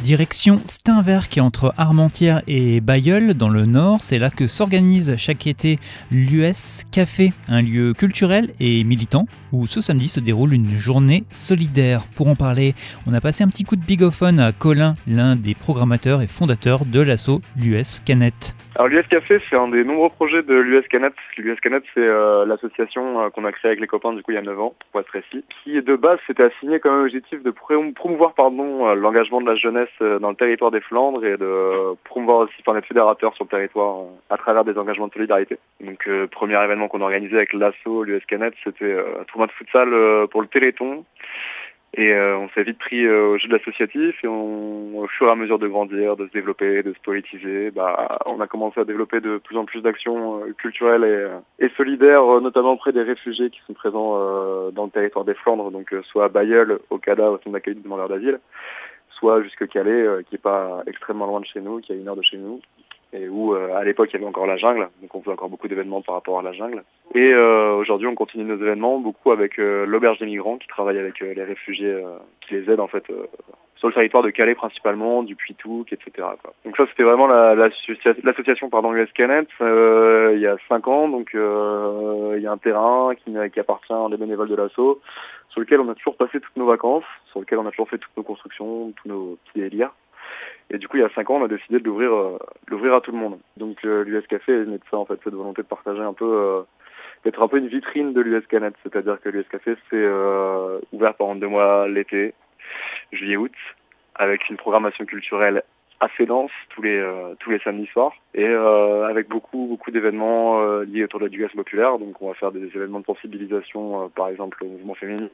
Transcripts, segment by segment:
Direction Steinwerk entre Armentières et Bailleul dans le Nord. C'est là que s'organise chaque été l'US Café, un lieu culturel et militant où ce samedi se déroule une journée solidaire. Pour en parler, on a passé un petit coup de bigophone à Colin, l'un des programmateurs et fondateurs de l'asso l'US Canette. Alors l'US Café, c'est un des nombreux projets de l'US Canette. L'US Canette, c'est l'association qu'on a créée avec les copains du coup il y a 9 ans, pour être précis, qui de base s'était assigné comme objectif de promouvoir l'engagement de la jeunesse dans le territoire des Flandres et de promouvoir aussi d'être fédérateur sur le territoire à travers des engagements de solidarité. Donc premier événement qu'on a organisé avec l'asso l'US Canette, c'était un tournoi de futsal pour le Téléthon. Et on s'est vite pris au jeu de l'associatif et au fur et à mesure de grandir, de se développer, de se politiser, on a commencé à développer de plus en plus d'actions culturelles et solidaires, notamment auprès des réfugiés qui sont présents dans le territoire des Flandres, donc soit à Bailleul, au CADA, au centre d'accueil des demandeurs d'asile, soit jusque Calais, qui est pas extrêmement loin de chez nous, qui est à 1 heure de chez nous. Et où à l'époque il y avait encore la jungle, donc on faisait encore beaucoup d'événements par rapport à la jungle. Et aujourd'hui on continue nos événements beaucoup avec l'auberge des migrants qui travaille avec les réfugiés, qui les aident en fait sur le territoire de Calais principalement, du Puy-Touques, etc. quoi. Donc ça c'était vraiment l'association US Canette il y a 5 ans, donc il y a un terrain qui appartient à des bénévoles de l'asso, sur lequel on a toujours passé toutes nos vacances, sur lequel on a toujours fait toutes nos constructions, tous nos petits délires. Et du coup, il y a 5 ans, on a décidé de l'ouvrir à tout le monde. Donc l'US Café est né de ça, en fait, cette volonté de partager un peu, d'être un peu une vitrine de l'US Canette. C'est-à-dire que l'US Café, c'est ouvert pendant 2 mois l'été, juillet-août, avec une programmation culturelle assez dense tous les samedis soirs, et avec beaucoup d'événements liés autour de l'éducation populaire. Donc on va faire des événements de sensibilisation, par exemple au mouvement féministe.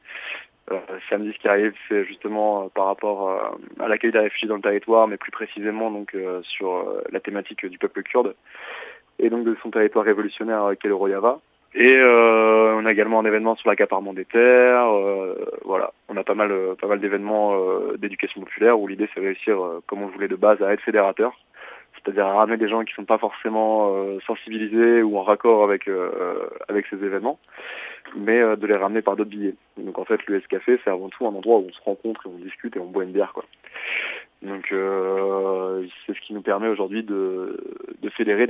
Samedi, ce qui arrive, c'est justement par rapport à l'accueil des réfugiés dans le territoire, mais plus précisément donc sur la thématique du peuple kurde et donc de son territoire révolutionnaire qui est le Rojava. Et on a également un événement sur l'accaparement des terres. Voilà, on a pas mal d'événements d'éducation populaire où l'idée c'est de réussir, comme on le voulait de base, à être fédérateur, c'est-à-dire à ramener des gens qui sont pas forcément sensibilisés ou en raccord avec ces événements, mais de les ramener par d'autres billets. Donc en fait, l'US Café, c'est avant tout un endroit où on se rencontre et on discute et on boit une bière, quoi. Donc c'est ce qui nous permet aujourd'hui de fédérer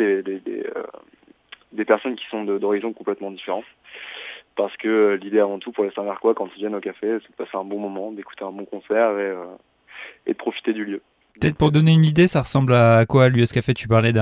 des personnes qui sont d'horizons complètement différents. Parce que l'idée avant tout pour les Steinwerkois, quand ils viennent au café, c'est de passer un bon moment, d'écouter un bon concert et de profiter du lieu. Peut-être pour donner une idée, ça ressemble à quoi l'US Café? Tu parlais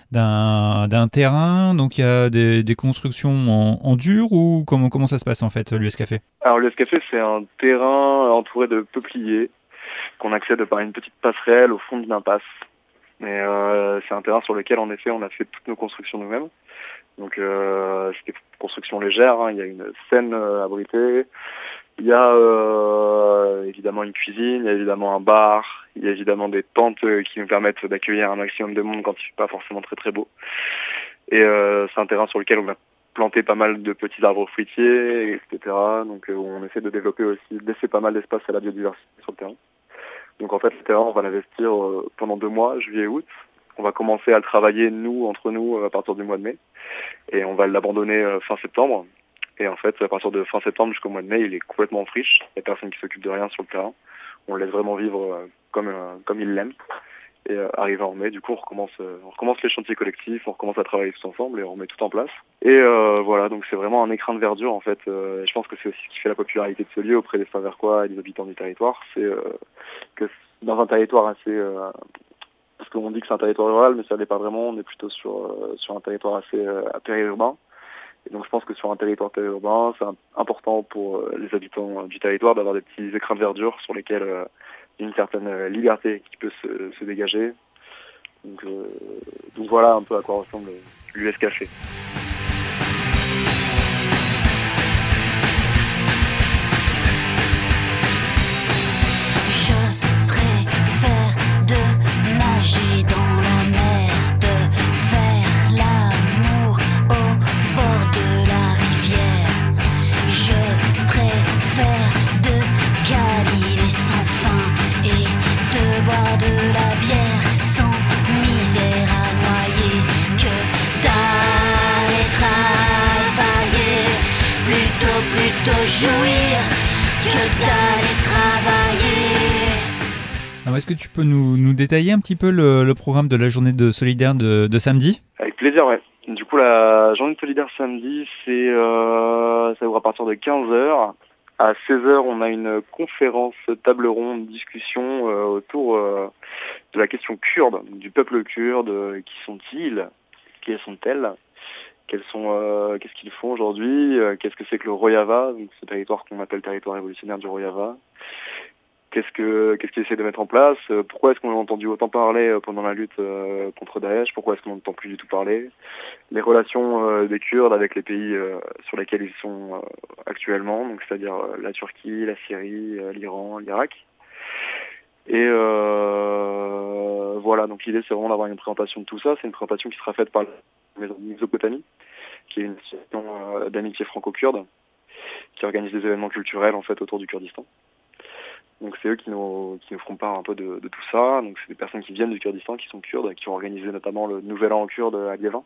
d'un terrain, donc il y a des constructions en dur, ou comment ça se passe en fait l'US Café? Alors l'US Café, c'est un terrain entouré de peupliers qu'on accède par une petite passerelle au fond d'une impasse. Mais c'est un terrain sur lequel en effet on a fait toutes nos constructions nous-mêmes. Donc c'est des constructions légères, hein. Il y a une scène abritée. Il y a évidemment une cuisine, il y a évidemment un bar, il y a évidemment des tentes qui nous permettent d'accueillir un maximum de monde quand il fait pas forcément très très beau. Et c'est un terrain sur lequel on a planté pas mal de petits arbres fruitiers, etc. Donc on essaie de développer aussi, de laisser pas mal d'espace à la biodiversité sur le terrain. Donc en fait le terrain on va l'investir pendant 2 mois, juillet et août. On va commencer à le travailler entre nous à partir du mois de mai. Et on va l'abandonner fin septembre. Et en fait, à partir de fin septembre jusqu'au mois de mai, il est complètement en friche. Il n'y a personne qui s'occupe de rien sur le terrain. On le laisse vraiment vivre comme il l'aime. Et arrivé en mai, du coup, on recommence les chantiers collectifs, on recommence à travailler tous ensemble et on met tout en place. Et voilà, donc c'est vraiment un écrin de verdure en fait. Je pense que c'est aussi ce qui fait la popularité de ce lieu auprès des Steinwerkois et des habitants du territoire. C'est que dans un territoire assez... parce qu'on dit que c'est un territoire rural, mais ça l'est pas vraiment. On est plutôt sur un territoire assez périurbain. Et donc je pense que sur un territoire périurbain, c'est important pour les habitants du territoire d'avoir des petits écrins de verdure sur lesquels il y a une certaine liberté qui peut se dégager. Donc voilà un peu à quoi ressemble l'US Café. Jouir que d'aller travailler. Alors, est-ce que tu peux nous détailler un petit peu le programme de la journée de solidaire de samedi ? Avec plaisir, ouais. Du coup, la journée de solidaire samedi, ça ouvre à partir de 15h. À 16h, on a une conférence table ronde, discussion autour de la question kurde, du peuple kurde. Qui sont-ils ? Quelles sont-elles ? Qu'est-ce qu'ils font aujourd'hui ? Qu'est-ce que c'est que le Rojava, donc ce territoire qu'on appelle territoire révolutionnaire du Rojava ? Qu'est-ce qu'ils essaient de mettre en place ? Pourquoi est-ce qu'on a entendu autant parler pendant la lutte contre Daesh ? Pourquoi est-ce qu'on n'entend plus du tout parler ? Les relations des Kurdes avec les pays sur lesquels ils sont actuellement, donc c'est-à-dire la Turquie, la Syrie, l'Iran, l'Irak. Et voilà, donc l'idée c'est vraiment d'avoir une présentation de tout ça. C'est une présentation qui sera faite par la Mésopotamie, qui est une association d'amitié franco-kurde, qui organise des événements culturels en fait autour du Kurdistan. Donc c'est eux qui nous feront part un peu de tout ça. Donc c'est des personnes qui viennent du Kurdistan, qui sont kurdes, qui ont organisé notamment le Nouvel An kurde à Liévin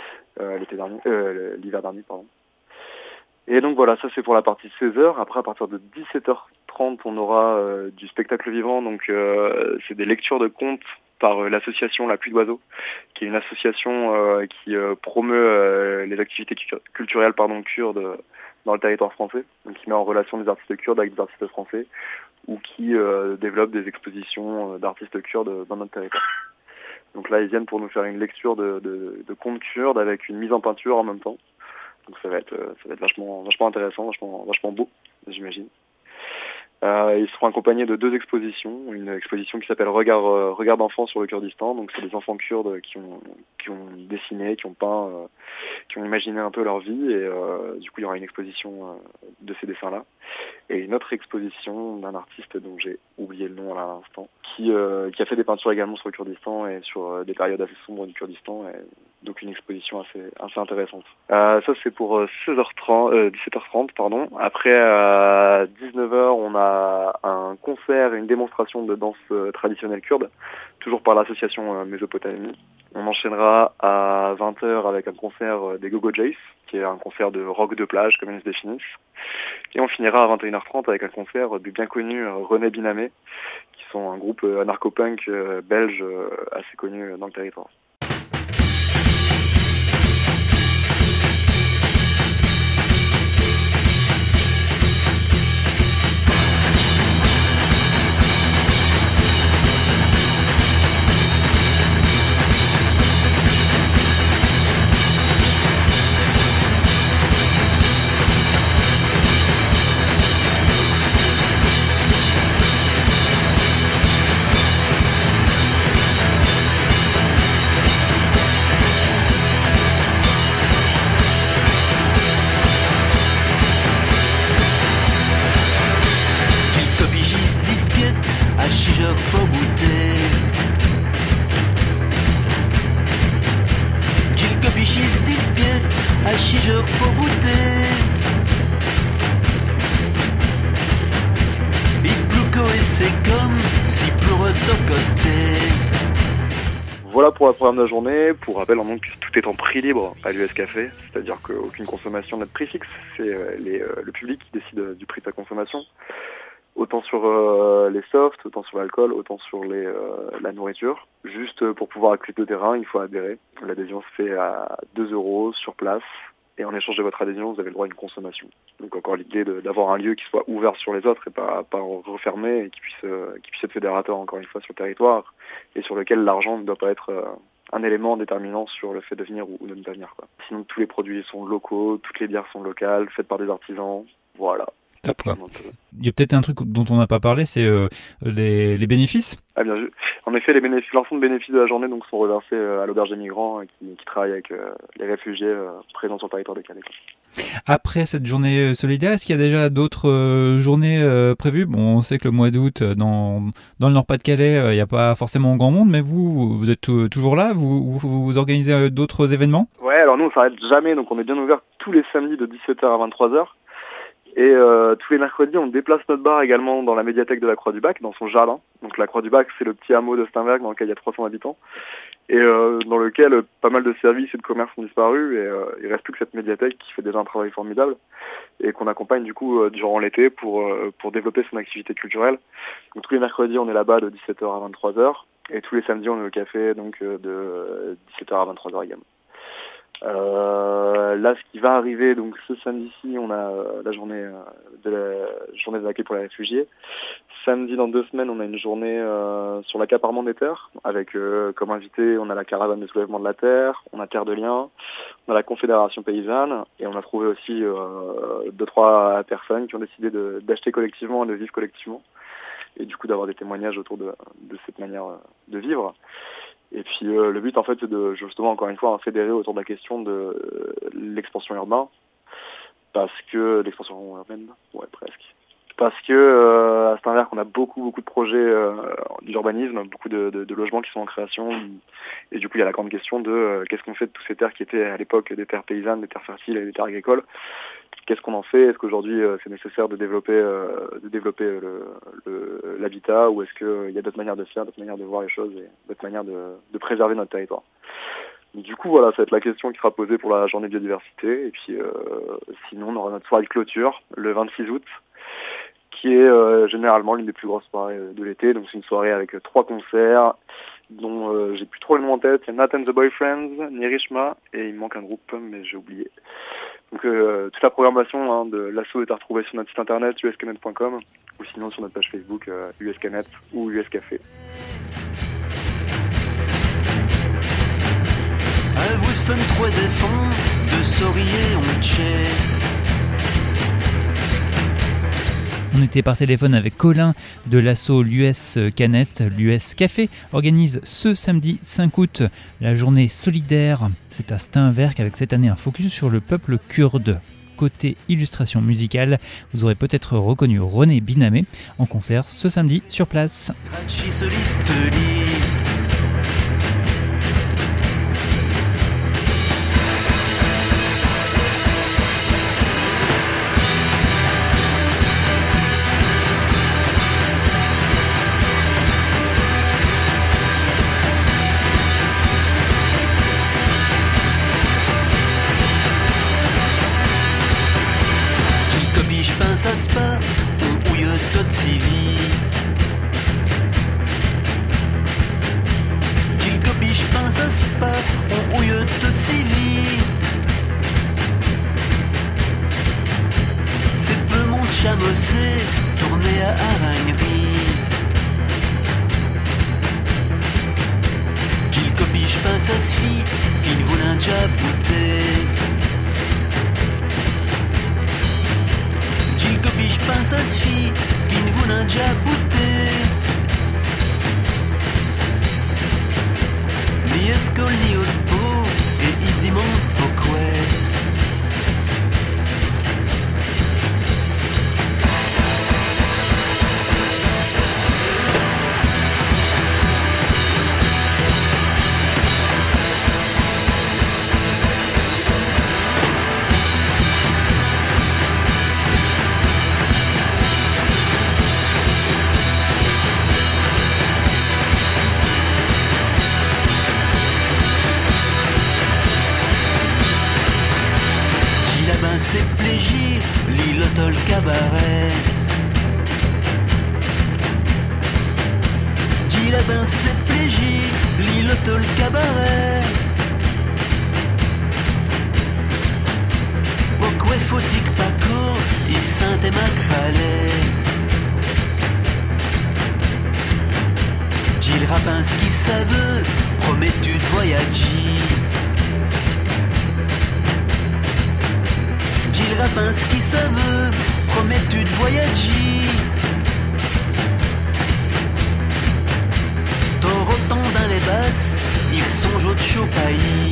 l'hiver dernier, pardon. Et donc voilà, ça c'est pour la partie 16h. Après, à partir de 17h30, on aura du spectacle vivant. Donc c'est des lectures de contes par l'association La Pluie d'Oiseaux, qui est une association qui promeut les activités culturelles kurdes dans le territoire français, donc qui met en relation des artistes kurdes avec des artistes français, ou qui développe des expositions d'artistes kurdes dans notre territoire. Donc là, ils viennent pour nous faire une lecture de contes kurdes avec une mise en peinture en même temps. Donc ça va être vachement intéressant, vachement beau, j'imagine. Ils seront accompagnés de 2 expositions. Une exposition qui s'appelle Regard d'enfants sur le Kurdistan. Donc c'est des enfants kurdes qui ont dessiné, qui ont peint, qui ont imaginé un peu leur vie. Et du coup, il y aura une exposition de ces dessins-là. Et une autre exposition d'un artiste dont j'ai oublié le nom à l'instant, qui a fait des peintures également sur le Kurdistan et sur des périodes assez sombres du Kurdistan. Et donc une exposition assez intéressante. Ça c'est pour 17h30, pardon. Après à 19h, on a un concert et une démonstration de danse traditionnelle kurde, toujours par l'association Mésopotamie. On enchaînera à 20h avec un concert des Go-Go Jays, qui est un concert de rock de plage, comme ils se définissent. Et on finira à 21h30 avec un concert du bien connu René Binamé, qui sont un groupe anarcho-punk belge assez connu dans le territoire. Voilà pour la programme de la journée. Pour rappel, donc, tout est en prix libre à l'US Café, c'est-à-dire qu'aucune consommation n'est de prix fixe. C'est le public qui décide du prix de sa consommation. Autant sur les softs, autant sur l'alcool, autant sur la nourriture. Juste pour pouvoir accéder au terrain, il faut adhérer. L'adhésion se fait à 2 € sur place. Et en échange de votre adhésion, vous avez le droit à une consommation. Donc encore l'idée d'avoir un lieu qui soit ouvert sur les autres et pas refermé, et qui puisse être fédérateur encore une fois sur le territoire, et sur lequel l'argent ne doit pas être un élément déterminant sur le fait de venir ou de ne pas venir, quoi. Sinon tous les produits sont locaux, toutes les bières sont locales, faites par des artisans, voilà. Top, quoi. Il y a peut-être un truc dont on n'a pas parlé, c'est les bénéfices. Ah bien vu. En effet, l'ensemble des bénéfices de la journée donc sont reversés à l'auberge des migrants qui travaille avec les réfugiés présents sur le territoire de Calais. Après cette journée solidaire, est-ce qu'il y a déjà d'autres journées prévues ? Bon, on sait que le mois d'août, dans le Nord-Pas-de-Calais, il n'y a pas forcément grand monde, mais vous êtes toujours là ? Vous organisez d'autres événements ? Ouais, alors nous on s'arrête jamais, donc on est bien ouvert tous les samedis de 17h à 23h. Et tous les mercredis, on déplace notre bar également dans la médiathèque de la Croix-du-Bac, dans son jardin. Donc la Croix-du-Bac, c'est le petit hameau de Steinberg dans lequel il y a 300 habitants. Et dans lequel pas mal de services et de commerces ont disparu. Et il reste plus que cette médiathèque qui fait déjà un travail formidable. Et qu'on accompagne du coup durant l'été pour développer son activité culturelle. Donc tous les mercredis, on est là-bas de 17h à 23h. Et tous les samedis, on est au café donc de 17h à 23h également. Là, ce qui va arriver, donc ce samedi-ci, on a la journée de l'accueil pour les réfugiés. Samedi, dans 2 semaines, on a une journée sur l'accaparement des terres, avec comme invité, on a la caravane de soulèvement de la terre, on a Terre de Liens, on a la Confédération paysanne, et on a trouvé aussi 2-3 personnes qui ont décidé d'acheter collectivement et de vivre collectivement, et du coup d'avoir des témoignages autour de cette manière de vivre. Et puis le but en fait c'est de justement encore une fois fédérer autour de la question de l'expansion urbaine, parce que l'expansion urbaine, ouais presque, parce que à Steinberg on a beaucoup de projets d'urbanisme, beaucoup de logements qui sont en création, et du coup il y a la grande question de qu'est-ce qu'on fait de toutes ces terres qui étaient à l'époque des terres paysannes, des terres fertiles et des terres agricoles. Qu'est-ce qu'on en fait? Est-ce qu'aujourd'hui c'est nécessaire de développer l'habitat, ou est-ce qu'il y a d'autres manières de faire, d'autres manières de voir les choses et d'autres manières de préserver notre territoire? Du coup voilà, ça va être la question qui sera posée pour la journée biodiversité. Et puis sinon on aura notre soirée de clôture le 26 août, qui est généralement l'une des plus grosses soirées de l'été. Donc c'est une soirée avec 3 concerts dont j'ai plus trop le nom en tête. Il y a Nat and the Boyfriends, Nirishma, et il me manque un groupe mais j'ai oublié. Donc toute la programmation de l'assaut est à retrouver sur notre site internet uscanet.com, ou sinon sur notre page Facebook UScanet ou US Café. Vous fem 3 enfants de Saurier on tchè. On était par téléphone avec Colin de l'asso l'US Canet. L'US Café organise ce samedi 5 août la journée solidaire. C'est à Steinberg avec cette année un focus sur le peuple kurde. Côté illustration musicale, vous aurez peut-être reconnu René Binamé en concert ce samedi sur place. Ça se passe, on ouille tot civil. Qu'il copiche pas, ça se passe, on ouille tot civil. C'est peu mon chamossé, tourné à Aragnerie. Qu'il copiche pas, ça se fit, qu'il voulait déjà bouter. Qu'il copiche pas, ça se fit, qu'il ne voulait déjà goûter. Ni escole ni haut de beau, et il se demande pourquoi. C'est plaisir, l'île le cabaret. Dis la ben c'est plaisir, l'île le cabaret. Pourquoi faut-il que Paco, il sentait ma cralée. Dis le rapin ce qui ça veut, promets-tu de voyager. Dis le rapin ce qui ça veut, promets-tu de voyager. Taureau dans les basses, ils songent au chaud pays.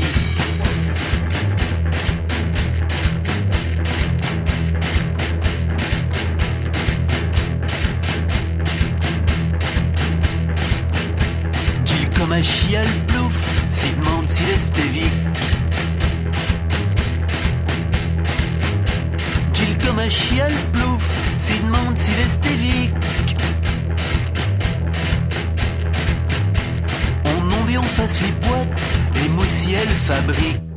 Dis comme un chial plouf, s'il demande s'il est stévique. ma chiale plouf, s'il demande s'il est stévique. En Nombion passe les boîtes, et Moussiel fabrique.